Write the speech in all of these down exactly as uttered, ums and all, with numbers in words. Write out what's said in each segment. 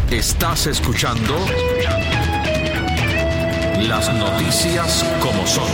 Estás escuchando Las Noticias como son.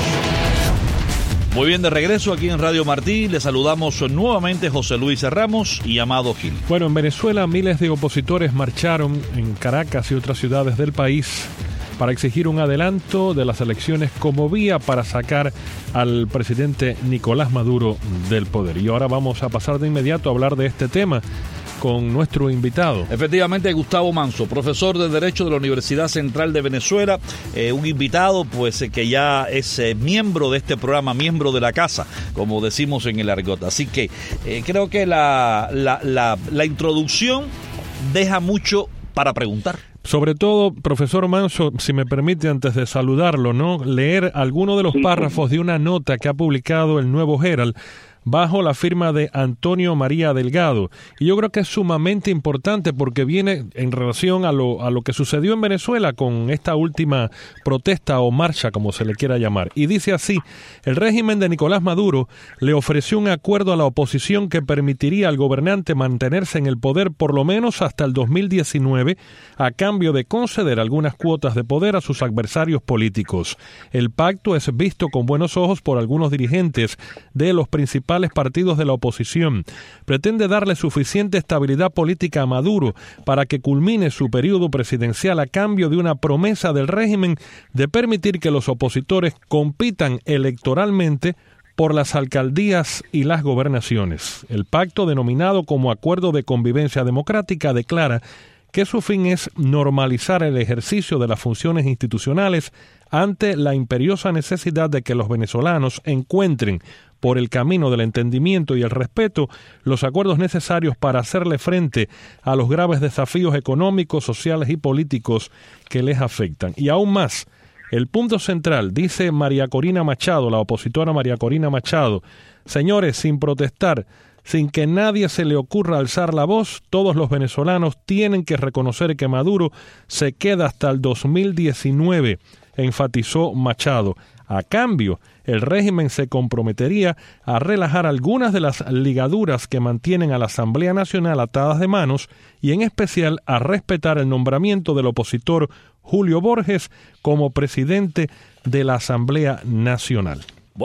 Muy bien, de regreso aquí en Radio Martí, le saludamos nuevamente José Luis Ramos y Amado Gil. Bueno, en Venezuela miles de opositores marcharon en Caracas y otras ciudades del país para exigir un adelanto de las elecciones como vía para sacar al presidente Nicolás Maduro del poder. Y ahora vamos a pasar de inmediato a hablar de este tema con nuestro invitado. Efectivamente, Gustavo Manso, profesor de Derecho de la Universidad Central de Venezuela, eh, un invitado pues eh, que ya es eh, miembro de este programa, miembro de la casa, como decimos en el argot. Así que eh, creo que la, la, la, la introducción deja mucho para preguntar. Sobre todo, profesor Manso, si me permite, antes de saludarlo, ¿no?, leer alguno de los párrafos de una nota que ha publicado el Nuevo Herald bajo la firma de Antonio María Delgado. Y yo creo que es sumamente importante porque viene en relación a lo, a lo que sucedió en Venezuela con esta última protesta o marcha, como se le quiera llamar. Y dice así: el régimen de Nicolás Maduro le ofreció un acuerdo a la oposición que permitiría al gobernante mantenerse en el poder por lo menos hasta el dos mil diecinueve a cambio de conceder algunas cuotas de poder a sus adversarios políticos. El pacto es visto con buenos ojos por algunos dirigentes de los principales partidos de la oposición. Pretende darle suficiente estabilidad política a Maduro para que culmine su periodo presidencial a cambio de una promesa del régimen de permitir que los opositores compitan electoralmente por las alcaldías y las gobernaciones. El pacto, denominado como Acuerdo de Convivencia Democrática, declara que su fin es normalizar el ejercicio de las funciones institucionales ante la imperiosa necesidad de que los venezolanos encuentren, por el camino del entendimiento y el respeto, los acuerdos necesarios para hacerle frente a los graves desafíos económicos, sociales y políticos que les afectan. Y aún más, el punto central, dice María Corina Machado, la opositora María Corina Machado: señores, sin protestar, sin que nadie se le ocurra alzar la voz, todos los venezolanos tienen que reconocer que Maduro se queda hasta el dos mil diecinueve, enfatizó Machado. A cambio, el régimen se comprometería a relajar algunas de las ligaduras que mantienen a la Asamblea Nacional atadas de manos y en especial a respetar el nombramiento del opositor Julio Borges como presidente de la Asamblea Nacional.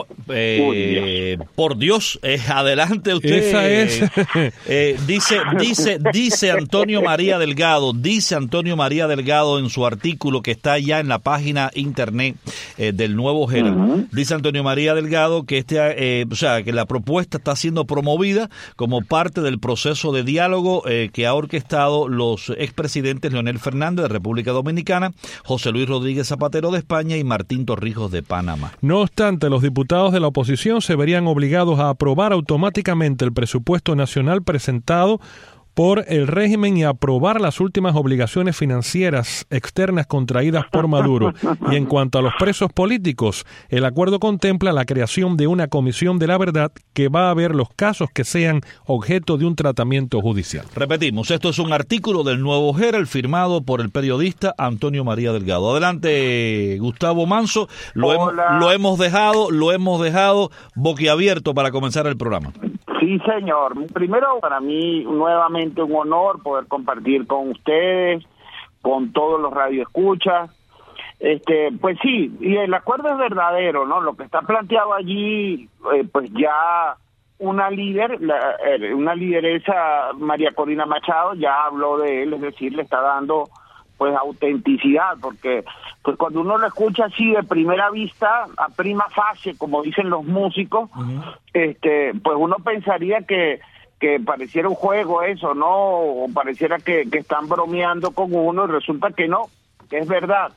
Eh, por Dios, eh, adelante usted. Esa es. eh, dice, dice, dice Antonio María Delgado, dice Antonio María Delgado en su artículo que está ya en la página internet eh, del Nuevo Herald. Uh-huh. Dice Antonio María Delgado que este, eh, o sea, que la propuesta está siendo promovida como parte del proceso de diálogo eh, que ha orquestado los expresidentes Leonel Fernández de República Dominicana, José Luis Rodríguez Zapatero de España y Martín Torrijos de Panamá. No obstante, los diputados diputados de la oposición se verían obligados a aprobar automáticamente el presupuesto nacional presentado por el régimen y aprobar las últimas obligaciones financieras externas contraídas por Maduro. Y en cuanto a los presos políticos, el acuerdo contempla la creación de una comisión de la verdad que va a ver los casos que sean objeto de un tratamiento judicial. Repetimos, esto es un artículo del Nuevo Herald firmado por el periodista Antonio María Delgado. Adelante, Gustavo Manso. Lo, hem, lo hemos dejado, lo hemos dejado boquiabierto para comenzar el programa. Sí, señor. Primero, para mí, nuevamente un honor poder compartir con ustedes, con todos los radioescuchas. Este, pues sí, y el acuerdo es verdadero, ¿no? Lo que está planteado allí, eh, pues ya una líder, la, eh, una lideresa, María Corina Machado, ya habló de él, es decir, le está dando pues autenticidad, porque pues cuando uno lo escucha así de primera vista, a prima facie, como dicen los músicos, uh-huh. este pues uno pensaría que que pareciera un juego eso, ¿no? O pareciera que, que están bromeando con uno, y resulta que no, que es verdad.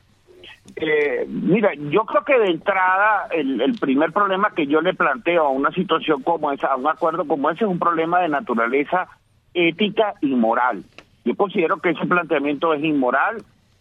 Eh, mira, yo creo que de entrada el, el primer problema que yo le planteo a una situación como esa, a un acuerdo como ese, es un problema de naturaleza ética y moral. Yo considero que ese planteamiento es inmoral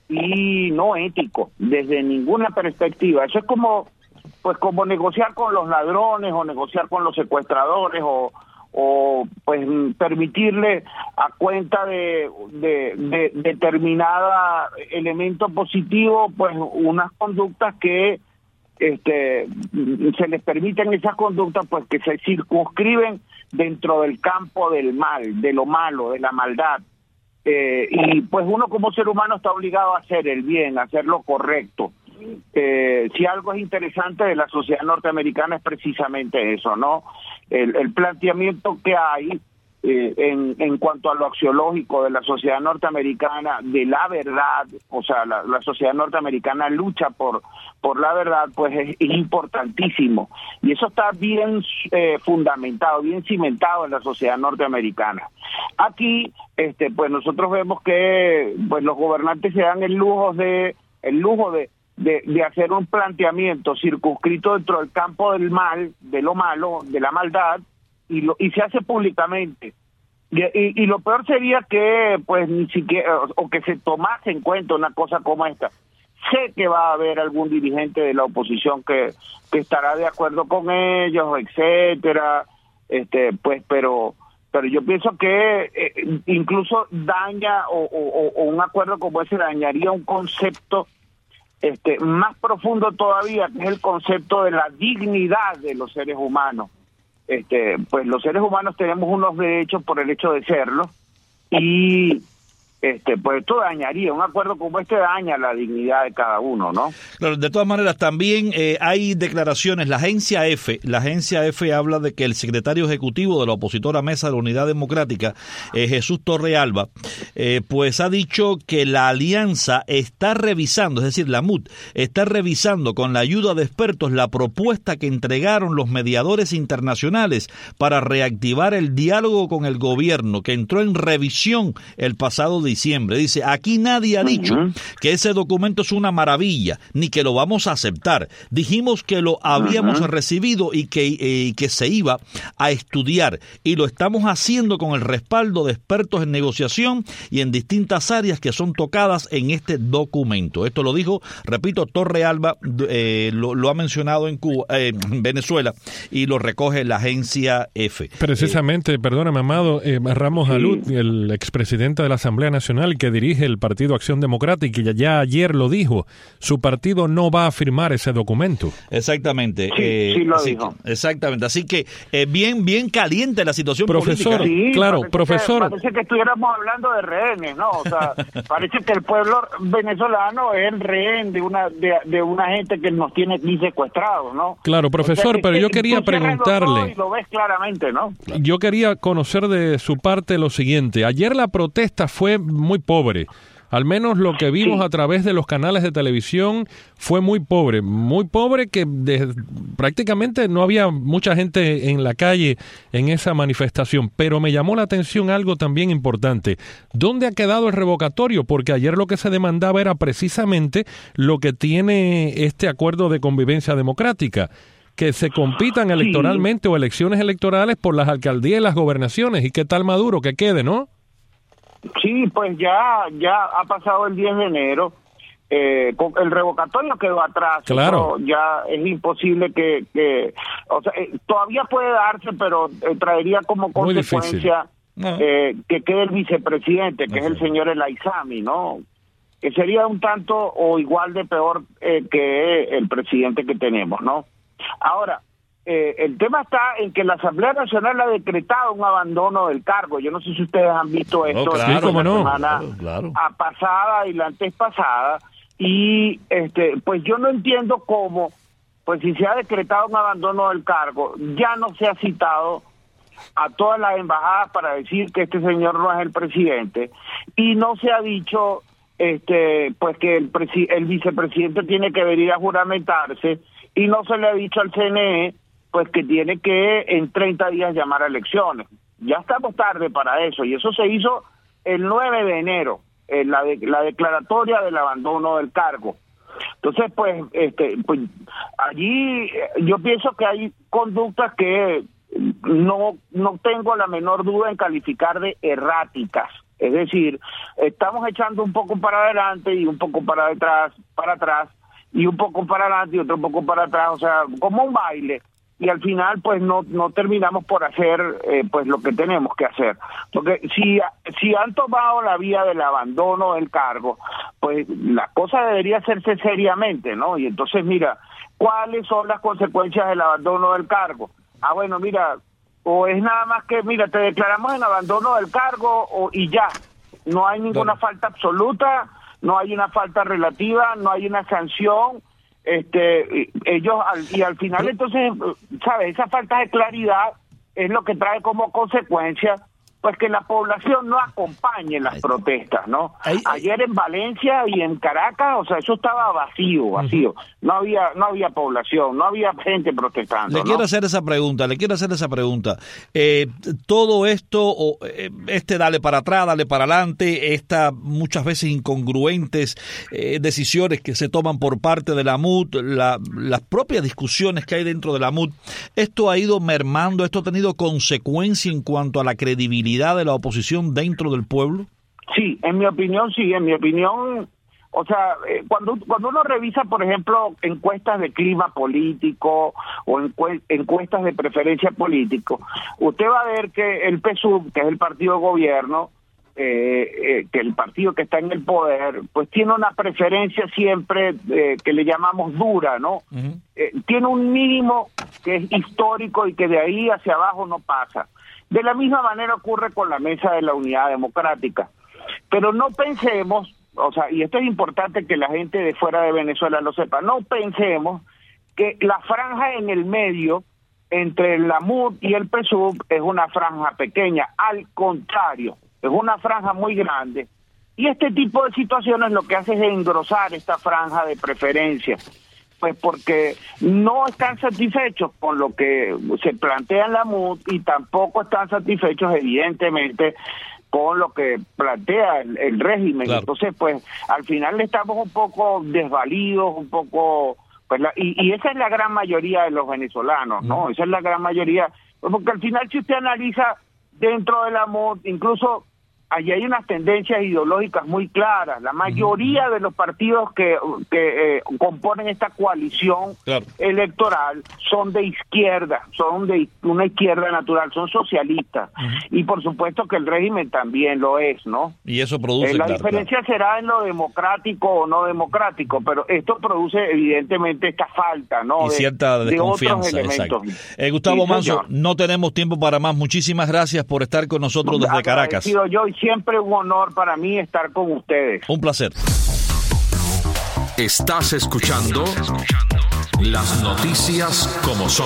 y no ético, desde ninguna perspectiva. Eso es como, pues, como negociar con los ladrones o negociar con los secuestradores o, o pues, permitirle a cuenta de, de, de determinada elemento positivo, pues, unas conductas que este se les permiten esas conductas, pues, que se circunscriben dentro del campo del mal, de lo malo, de la maldad. Eh, y pues uno como ser humano está obligado a hacer el bien, a hacer lo correcto. Eh, si algo es interesante de la sociedad norteamericana es precisamente eso, ¿no? El, el planteamiento que hay eh, en, en cuanto a lo axiológico de la sociedad norteamericana, de la verdad, o sea, la, la sociedad norteamericana lucha por, por la verdad, pues es, es importantísimo. Y eso está bien eh, fundamentado, bien cimentado en la sociedad norteamericana. Aquí, este, pues nosotros vemos que pues los gobernantes se dan el lujo de, el lujo de De, de hacer un planteamiento circunscrito dentro del campo del mal, de lo malo, de la maldad, y lo y se hace públicamente. Y, y, y lo peor sería que, pues, ni siquiera, o que se tomase en cuenta una cosa como esta. Sé que va a haber algún dirigente de la oposición que, que estará de acuerdo con ellos, etcétera, este, pues, pero... pero yo pienso que eh, incluso daña, o, o, o un acuerdo como ese dañaría un concepto Este, más profundo todavía, que es el concepto de la dignidad de los seres humanos. Este, pues los seres humanos tenemos unos derechos por el hecho de serlo, y este, pues esto dañaría, un acuerdo como este daña la dignidad de cada uno, ¿no? Claro, de todas maneras, también eh, hay declaraciones, la agencia EFE, la agencia EFE habla de que el secretario ejecutivo de la opositora Mesa de la Unidad Democrática, eh, Jesús Torrealba, eh, pues ha dicho que la alianza está revisando, es decir, la M U D está revisando con la ayuda de expertos la propuesta que entregaron los mediadores internacionales para reactivar el diálogo con el gobierno, que entró en revisión el pasado día diciembre. Dice, aquí nadie ha dicho uh-huh. que ese documento es una maravilla, ni que lo vamos a aceptar. Dijimos que lo habíamos uh-huh. recibido y que, eh, que se iba a estudiar, y lo estamos haciendo con el respaldo de expertos en negociación y en distintas áreas que son tocadas en este documento. Esto lo dijo, repito, Torrealba, eh, lo, lo ha mencionado en Cuba, eh, en Venezuela, y lo recoge la agencia EFE. Precisamente, eh, perdóname, Amado, eh, Ramos sí. Alud, el expresidente de la Asamblea Nacional que dirige el Partido Acción Democrática, y ya, ya ayer lo dijo, su partido no va a firmar ese documento. Exactamente. Sí, eh, sí lo sí, dijo. Exactamente. Así que eh, bien, bien caliente la situación profesor, política. Sí, claro, parece profesor. Que, parece que estuviéramos hablando de rehenes, ¿no? O sea, parece que el pueblo venezolano es el rehén de una de, de una gente que nos tiene aquí secuestrados, ¿no? Claro, profesor, o sea, pero yo que, quería preguntarle. Y lo ves claramente, ¿no? Yo quería conocer de su parte lo siguiente. Ayer la protesta fue muy pobre. Al menos lo que vimos sí. a través de los canales de televisión fue muy pobre, muy pobre, que de, prácticamente no había mucha gente en la calle en esa manifestación. Pero me llamó la atención algo también importante. ¿Dónde ha quedado el revocatorio? Porque ayer lo que se demandaba era precisamente lo que tiene este acuerdo de convivencia democrática, que se compitan electoralmente sí. o elecciones electorales por las alcaldías y las gobernaciones. ¿Y qué tal Maduro? Que quede, ¿no? Sí, pues ya ya ha pasado el diez de enero, eh, el revocatorio quedó atrás, claro. ya es imposible que, que o sea, eh, todavía puede darse, pero eh, traería como consecuencia no. eh, que quede el vicepresidente, que no es sé. el señor El Aizami, ¿no? Que sería un tanto o igual de peor eh, que el presidente que tenemos, ¿no? Ahora, Eh, el tema está en que la Asamblea Nacional ha decretado un abandono del cargo. Yo no sé si ustedes han visto esto no, claro, la no. semana claro, claro. a pasada y la antes pasada, y este pues yo no entiendo cómo, pues si se ha decretado un abandono del cargo, ya no se ha citado a todas las embajadas para decir que este señor no es el presidente, y no se ha dicho este pues que el, presi- el vicepresidente tiene que venir a juramentarse, y no se le ha dicho al C N E pues que tiene que en treinta días llamar a elecciones. Ya estamos tarde para eso, y eso se hizo el nueve de enero, en la, de, la declaratoria del abandono del cargo. Entonces, pues, este, pues allí yo pienso que hay conductas que no, no tengo la menor duda en calificar de erráticas. Es decir, estamos echando un poco para adelante y un poco para detrás, para atrás, y un poco para adelante y otro poco para atrás, o sea, como un baile. Y al final pues no no terminamos por hacer eh, pues lo que tenemos que hacer, porque si si han tomado la vía del abandono del cargo, pues la cosa debería hacerse seriamente, ¿no? Y entonces mira, ¿cuáles son las consecuencias del abandono del cargo? Ah, bueno, mira, o es nada más que mira, te declaramos en abandono del cargo o y ya, no hay ninguna claro. falta absoluta, no hay una falta relativa, no hay una sanción, este, ellos, al, y al final entonces, ¿sabes? Esa falta de claridad es lo que trae como consecuencia pues que la población no acompañe las protestas, ¿no? Ahí, ahí. Ayer en Valencia y en Caracas, o sea, eso estaba vacío, vacío. Uh-huh. No había no había población, no había gente protestando. Le ¿no? quiero hacer esa pregunta, le quiero hacer esa pregunta. Eh, todo esto, eh, este dale para atrás, dale para adelante, estas muchas veces incongruentes eh, decisiones que se toman por parte de la M U D, la, las propias discusiones que hay dentro de la M U D, ¿esto ha ido mermando, esto ha tenido consecuencia en cuanto a la credibilidad de la oposición dentro del pueblo? Sí, en mi opinión sí, en mi opinión, o sea, eh, cuando cuando uno revisa, por ejemplo, encuestas de clima político o encue- encuestas de preferencia político, usted va a ver que el P S U V, que es el partido de gobierno, eh, eh, que el partido que está en el poder, pues tiene una preferencia siempre eh, que le llamamos dura, ¿no? Uh-huh. Eh, tiene un mínimo que es histórico y que de ahí hacia abajo no pasa. De la misma manera ocurre con la Mesa de la Unidad Democrática. Pero no pensemos, o sea, y esto es importante que la gente de fuera de Venezuela lo sepa, no pensemos que la franja en el medio entre la M U D y el P S U V es una franja pequeña, al contrario, es una franja muy grande. Y este tipo de situaciones lo que hace es engrosar esta franja de preferencia. Pues porque no están satisfechos con lo que se plantea en la M U D y tampoco están satisfechos, evidentemente, con lo que plantea el, el régimen. Claro. Entonces, pues, al final estamos un poco desvalidos, un poco... pues la, y, y esa es la gran mayoría de los venezolanos, ¿no? Mm. Esa es la gran mayoría. Porque al final, si usted analiza dentro de la M U D, incluso... allí hay unas tendencias ideológicas muy claras. La mayoría de los partidos que, que eh, componen esta coalición claro. electoral son de izquierda, son de una izquierda natural, son socialistas. Uh-huh. Y por supuesto que el régimen también lo es, ¿no? Y eso produce... Eh, la claro, diferencia claro. será en lo democrático o no democrático, pero esto produce evidentemente esta falta, ¿no? Y de, cierta desconfianza, de exacto. Eh, Gustavo sí, Manso, no tenemos tiempo para más. Muchísimas gracias por estar con nosotros desde Caracas. Yo y siempre un honor para mí estar con ustedes. Un placer. Estás escuchando las noticias como son.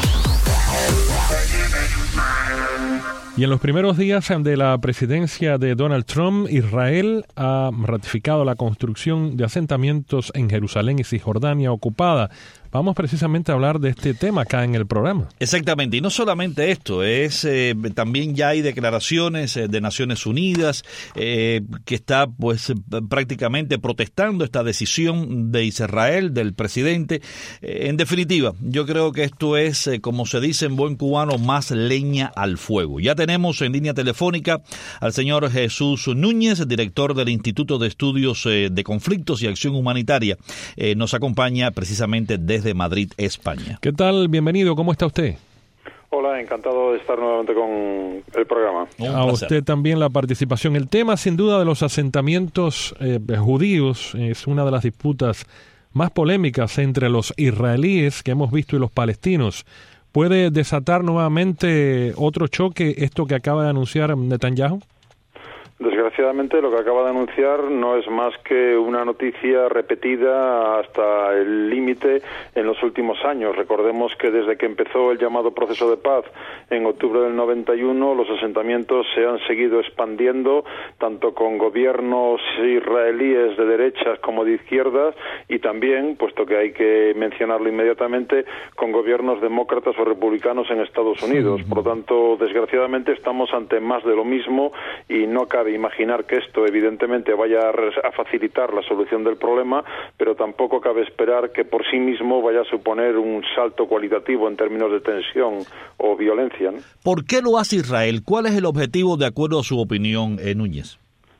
Y en los primeros días de la presidencia de Donald Trump, Israel ha ratificado la construcción de asentamientos en Jerusalén y Cisjordania ocupada. Vamos precisamente a hablar de este tema acá en el programa. Exactamente, y no solamente esto, es eh, también ya hay declaraciones eh, de Naciones Unidas eh, que está pues prácticamente protestando esta decisión de Israel, del presidente. Eh, en definitiva, yo creo que esto es, eh, como se dice en buen cubano, más leña al fuego. Ya tenemos en línea telefónica al señor Jesús Núñez, director del Instituto de Estudios eh, de Conflictos y Acción Humanitaria. Eh, nos acompaña precisamente desde de Madrid, España. ¿Qué tal? Bienvenido. ¿Cómo está usted? Hola, encantado de estar nuevamente con el programa. A usted también la participación. El tema, sin duda, de los asentamientos eh, judíos es una de las disputas más polémicas entre los israelíes que hemos visto y los palestinos. ¿Puede desatar nuevamente otro choque esto que acaba de anunciar Netanyahu? Desgraciadamente, lo que acaba de anunciar no es más que una noticia repetida hasta el límite en los últimos años. Recordemos que desde que empezó el llamado proceso de paz en octubre del noventa y uno, los asentamientos se han seguido expandiendo, tanto con gobiernos israelíes de derechas como de izquierdas, y también, puesto que hay que mencionarlo inmediatamente, con gobiernos demócratas o republicanos en Estados Unidos. Por lo tanto, desgraciadamente, estamos ante más de lo mismo y no cabe imaginar que esto evidentemente vaya a facilitar la solución del problema, pero tampoco cabe esperar que por sí mismo vaya a suponer un salto cualitativo en términos de tensión o violencia, ¿no? ¿Por qué lo hace Israel? ¿Cuál es el objetivo de acuerdo a su opinión, eh, Núñez? Eh,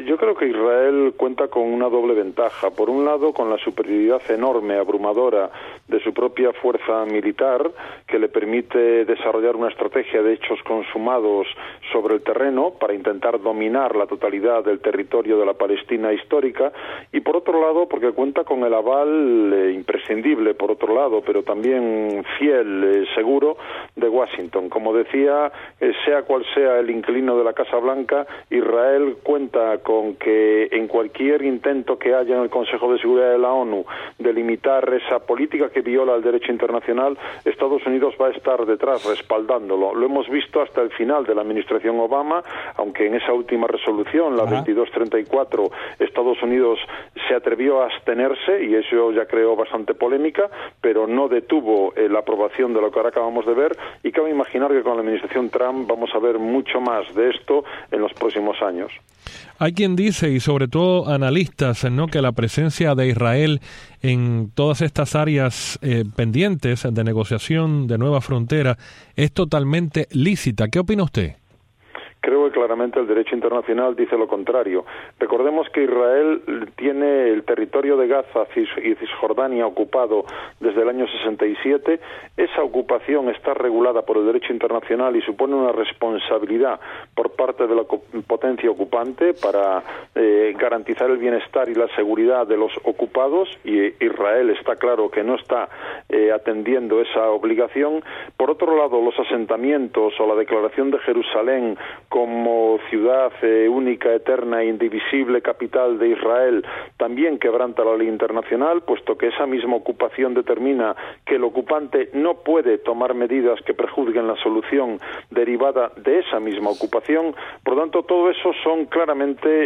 Eh, yo creo que Israel cuenta con una doble ventaja. Por un lado, con la superioridad enorme, abrumadora de su propia fuerza militar, que le permite desarrollar una estrategia de hechos consumados sobre el terreno para intentar dominar la totalidad del territorio de la Palestina histórica, y por otro lado, porque cuenta con el aval eh, imprescindible, por otro lado, pero también fiel, eh, seguro, de Washington. Como decía, eh, sea cual sea el inquilino de la Casa Blanca, Israel cuenta con que en cualquier intento que haya en el Consejo de Seguridad de la ONU de limitar esa política que viola el derecho internacional, Estados Unidos va a estar detrás respaldándolo. Lo hemos visto hasta el final de la administración Obama, aunque en esa última resolución, la veintidós treinta y cuatro, Estados Unidos se atrevió a abstenerse y eso ya creó bastante polémica, pero no detuvo eh, la aprobación de lo que ahora acabamos de ver, y cabe imaginar que con la administración Trump vamos a ver mucho más de esto en los próximos años. Hay quien dice, y sobre todo analistas, ¿no?, que la presencia de Israel en todas estas áreas eh, pendientes de negociación de nueva frontera es totalmente lícita. ¿Qué opina usted? Creo que claramente el derecho internacional dice lo contrario. Recordemos que Israel tiene el territorio de Gaza y Cisjordania ocupado desde el año sesenta y siete. Esa ocupación está regulada por el derecho internacional y supone una responsabilidad por parte de la potencia ocupante para eh, garantizar el bienestar y la seguridad de los ocupados, y Israel está claro que no está eh, atendiendo esa obligación. Por otro lado, los asentamientos o la declaración de Jerusalén como ciudad eh, única, eterna e indivisible capital de Israel también quebranta la ley internacional, puesto que esa misma ocupación determina que el ocupante no puede tomar medidas que prejuzguen la solución derivada de esa misma ocupación. Por lo tanto, todo eso son claramente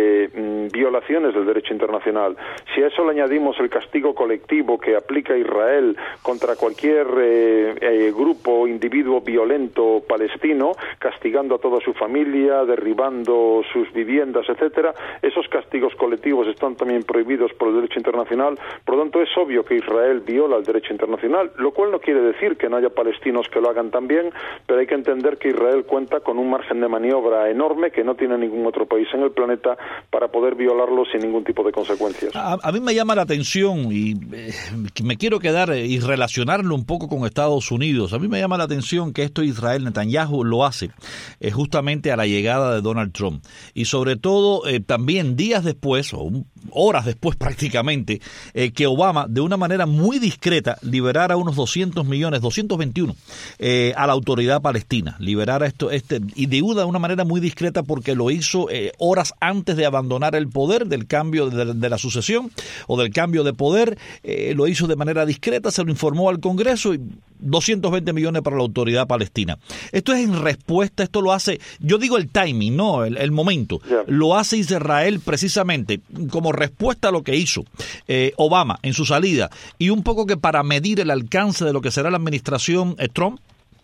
eh, violaciones del derecho internacional. Si a eso le añadimos el castigo colectivo que aplica Israel contra cualquier eh, eh, grupo o individuo violento palestino, castigando a toda su familia, derribando sus viviendas, etcétera, esos castigos colectivos están también prohibidos por el derecho internacional. Por lo tanto, es obvio que Israel viola el derecho internacional, lo cual no quiere decir que no haya palestinos que lo hagan también, pero hay que entender que Israel cuenta con un margen de maniobra enorme que no tiene ningún otro país en el planeta para poder violarlo sin ningún tipo de consecuencias. A, a mí me llama la atención y eh, me quiero quedar eh, y relacionarlo un poco con Estados Unidos. A mí me llama la atención que esto Israel, Netanyahu lo hace eh, justamente a la llegada de Donald Trump, y sobre todo eh, también días después o horas después prácticamente eh, que Obama de una manera muy discreta liberara unos doscientos millones, doscientos veintiuno eh, a la autoridad palestina, liberara esto este y de una, una manera muy discreta, porque lo hizo eh, horas antes de abandonar el poder, del cambio de, de la sucesión o del cambio de poder. Eh, lo hizo de manera discreta, se lo informó al Congreso, y doscientos veinte millones para la autoridad palestina. Esto es en respuesta, esto lo hace, yo digo el timing, no el, el momento, yeah. Lo hace Israel precisamente como respuesta a lo que hizo eh, Obama en su salida, y un poco que para medir el alcance de lo que será la administración eh, Trump.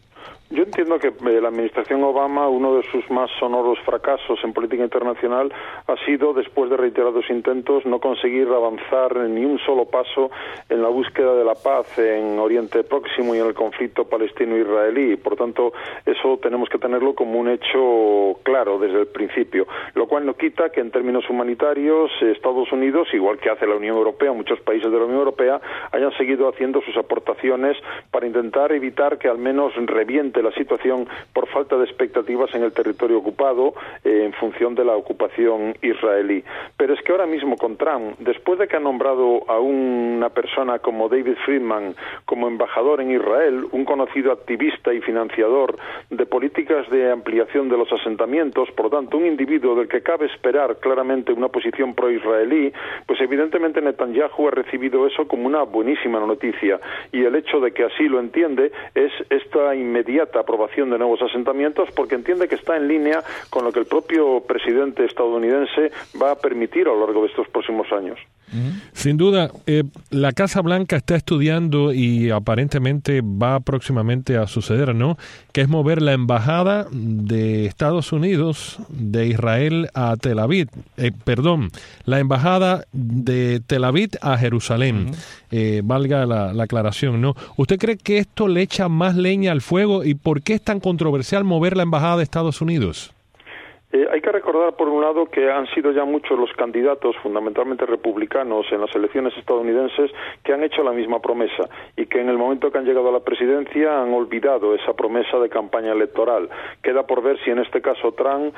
Yo entiendo que la administración Obama, uno de sus más sonoros fracasos en política internacional ha sido, después de reiterados intentos, no conseguir avanzar ni un solo paso en la búsqueda de la paz en Oriente Próximo y en el conflicto palestino-israelí. Por tanto, eso tenemos que tenerlo como un hecho claro desde el principio, lo cual no quita que en términos humanitarios Estados Unidos, igual que hace la Unión Europea, muchos países de la Unión Europea, hayan seguido haciendo sus aportaciones para intentar evitar que al menos reviente la situación por falta de expectativas en el territorio ocupado eh, en función de la ocupación israelí. Pero es que ahora mismo con Trump, después de que ha nombrado a una persona como David Friedman como embajador en Israel, un conocido activista y financiador de políticas de ampliación de los asentamientos, por lo tanto un individuo del que cabe esperar claramente una posición pro-israelí, pues evidentemente Netanyahu ha recibido eso como una buenísima noticia, y el hecho de que así lo entiende es esta inmediata aprobación de nuevos asentamientos, porque entiende que está en línea con lo que el propio presidente estadounidense va a permitir a lo largo de estos próximos años. Sin duda, eh, la Casa Blanca está estudiando, y aparentemente va próximamente a suceder, ¿no?, que es mover la embajada de Estados Unidos de Israel a Tel Aviv, eh, perdón, la embajada de Tel Aviv a Jerusalén, uh-huh. eh, valga la, la aclaración, ¿no? ¿Usted cree que esto le echa más leña al fuego, y por qué es tan controversial mover la embajada de Estados Unidos? Eh, hay que recordar, por un lado, que han sido ya muchos los candidatos, fundamentalmente republicanos, en las elecciones estadounidenses, que han hecho la misma promesa y que en el momento que han llegado a la presidencia han olvidado esa promesa de campaña electoral. Queda por ver si en este caso Trump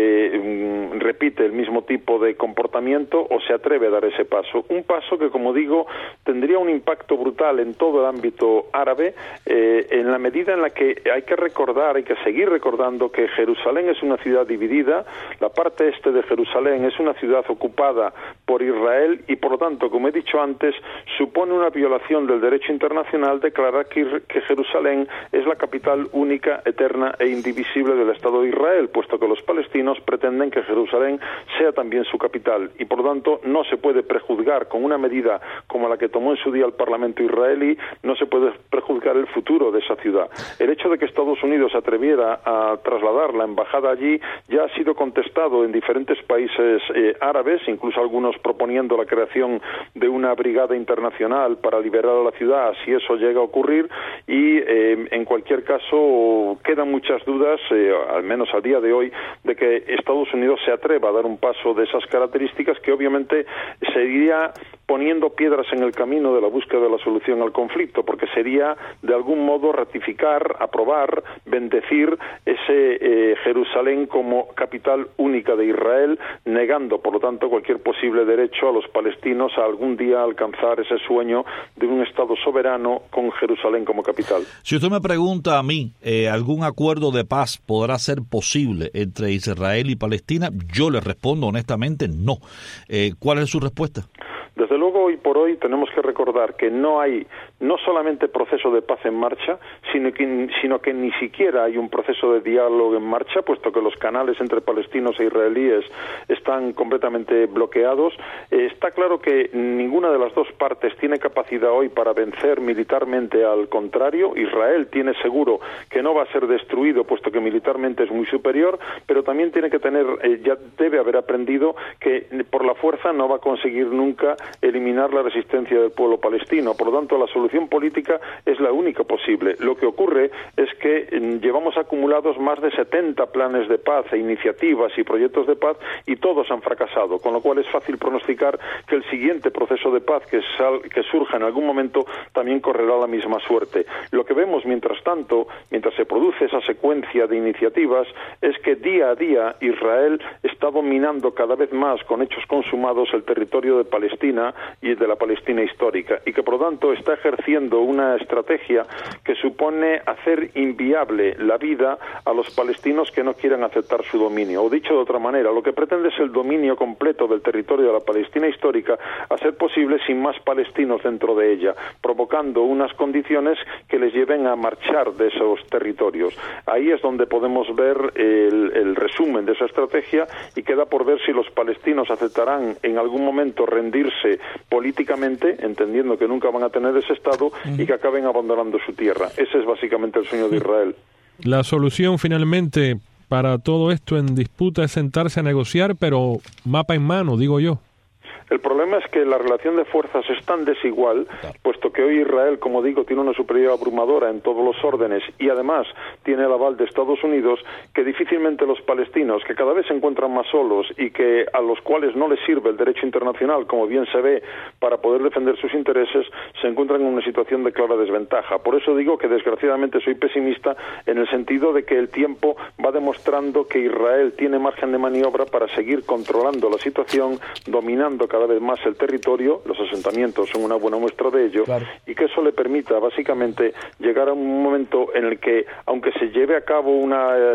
eh, repite el mismo tipo de comportamiento o se atreve a dar ese paso. Un paso que, como digo, tendría un impacto brutal en todo el ámbito árabe, eh, en la medida en la que hay que recordar, hay que seguir recordando que Jerusalén es una ciudad dividida, la parte este de Jerusalén es una ciudad ocupada por Israel y, por lo tanto, como he dicho antes, supone una violación del derecho internacional declarar que, que Jerusalén es la capital única, eterna e indivisible del Estado de Israel, puesto que los palestinos pretenden que Jerusalén sea también su capital y, por lo tanto, no se puede prejuzgar con una medida como la que tomó en su día el Parlamento israelí, no se puede prejuzgar el futuro de esa ciudad. El hecho de que Estados Unidos se atreviera a trasladar la embajada allí ya ha sido contestado en diferentes países eh, árabes, incluso algunos proponiendo la creación de una brigada internacional para liberar a la ciudad si eso llega a ocurrir y eh, en cualquier caso quedan muchas dudas, eh, al menos a día de hoy, de que Estados Unidos se atreva a dar un paso de esas características que obviamente sería poniendo piedras en el camino de la búsqueda de la solución al conflicto, porque sería de algún modo ratificar, aprobar, bendecir ese eh, Jerusalén como capital única de Israel, negando por lo tanto cualquier posible derecho a los palestinos a algún día alcanzar ese sueño de un Estado soberano con Jerusalén como capital. Si usted me pregunta a mí, eh, ¿algún acuerdo de paz podrá ser posible entre Israel y Palestina? Yo le respondo honestamente no. Eh, ¿Cuál es su respuesta? Desde luego, hoy por hoy tenemos que recordar que no hay no solamente proceso de paz en marcha, sino que, sino que ni siquiera hay un proceso de diálogo en marcha, puesto que los canales entre palestinos e israelíes están completamente bloqueados. Eh, está claro que ninguna de las dos partes tiene capacidad hoy para vencer militarmente al contrario. Israel tiene seguro que no va a ser destruido, puesto que militarmente es muy superior, pero también tiene que tener, eh, ya debe haber aprendido que por la fuerza no va a conseguir nunca eliminar la resistencia del pueblo palestino. Por lo tanto, la solución política es la única posible. Lo que ocurre es que llevamos acumulados más de setenta planes de paz e iniciativas y proyectos de paz y todos han fracasado, con lo cual es fácil pronosticar que el siguiente proceso de paz que, sal, que surja en algún momento también correrá la misma suerte. Lo que vemos mientras tanto, mientras se produce esa secuencia de iniciativas, es que día a día Israel está dominando cada vez más con hechos consumados el territorio de Palestina y de la Palestina histórica, y que por lo tanto está ejerciendo una estrategia que supone hacer inviable la vida a los palestinos que no quieran aceptar su dominio. O dicho de otra manera, lo que pretende es el dominio completo del territorio de la Palestina histórica, a ser posible sin más palestinos dentro de ella, provocando unas condiciones que les lleven a marchar de esos territorios. Ahí es donde podemos ver el, el resumen de esa estrategia, y queda por ver si los palestinos aceptarán en algún momento rendirse políticamente, entendiendo que nunca van a tener ese Estado, y que acaben abandonando su tierra. Ese es básicamente el sueño de Israel. La solución finalmente para todo esto en disputa es sentarse a negociar, pero mapa en mano, digo yo. El problema es que la relación de fuerzas es tan desigual, puesto que hoy Israel, como digo, tiene una superioridad abrumadora en todos los órdenes y además tiene el aval de Estados Unidos, que difícilmente los palestinos, que cada vez se encuentran más solos y que a los cuales no les sirve el derecho internacional, como bien se ve, para poder defender sus intereses, se encuentran en una situación de clara desventaja. Por eso digo que desgraciadamente soy pesimista, en el sentido de que el tiempo va demostrando que Israel tiene margen de maniobra para seguir controlando la situación, dominando cada vez más el territorio. Los asentamientos son una buena muestra de ello, claro. Y que eso le permita básicamente llegar a un momento en el que, aunque se lleve a cabo una eh,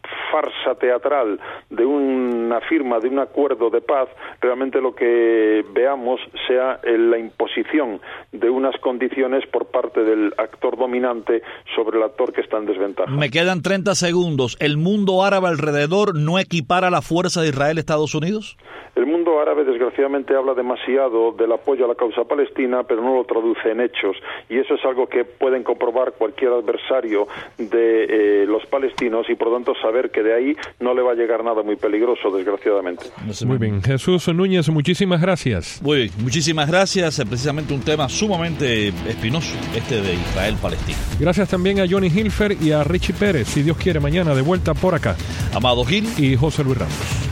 farsa teatral de una firma de un acuerdo de paz, realmente lo que veamos sea eh, la imposición de unas condiciones por parte del actor dominante sobre el actor que está en desventaja. Me quedan treinta segundos. ¿El mundo árabe alrededor no equipara la fuerza de Israel a Estados Unidos? El mundo árabe desgraciadamente habla demasiado del apoyo a la causa palestina, pero no lo traduce en hechos, y eso es algo que pueden comprobar cualquier adversario de eh, los palestinos, y por lo tanto saber saber que de ahí no le va a llegar nada muy peligroso, desgraciadamente. Muy bien. Jesús Núñez, muchísimas gracias. Muy bien, muchísimas gracias. Precisamente un tema sumamente espinoso, este de Israel-Palestina. Gracias también a Johnny Hilfer y a Richie Pérez. Si Dios quiere, mañana de vuelta por acá. Amado Gil y José Luis Ramos.